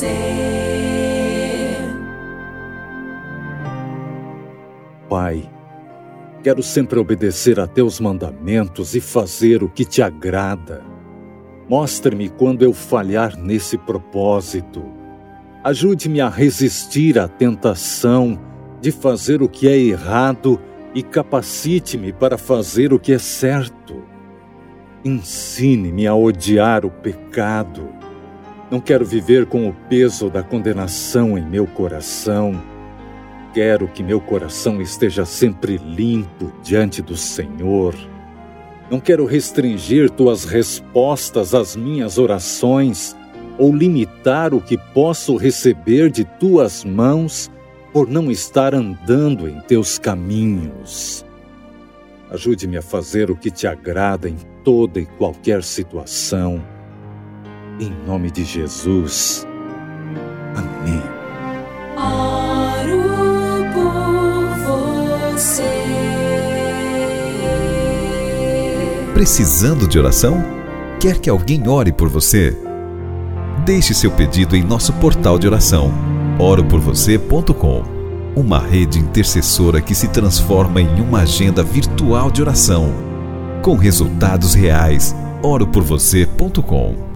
Pai, quero sempre obedecer a teus mandamentos e fazer o que te agrada. Mostre-me quando eu falhar nesse propósito. Ajude-me a resistir à tentação de fazer o que é errado e capacite-me para fazer o que é certo. Ensine-me a odiar o pecado. Não quero viver com o peso da condenação em meu coração. Quero que meu coração esteja sempre limpo diante do Senhor. Não quero restringir tuas respostas às minhas orações ou limitar o que posso receber de tuas mãos por não estar andando em teus caminhos. Ajude-me a fazer o que te agrada em toda e qualquer situação. Em nome de Jesus. Amém. Oro por você. Precisando de oração? Quer que alguém ore por você? Deixe seu pedido em nosso portal de oração, oroporvocê.com, uma rede intercessora que se transforma em uma agenda virtual de oração, com resultados reais. oroporvocê.com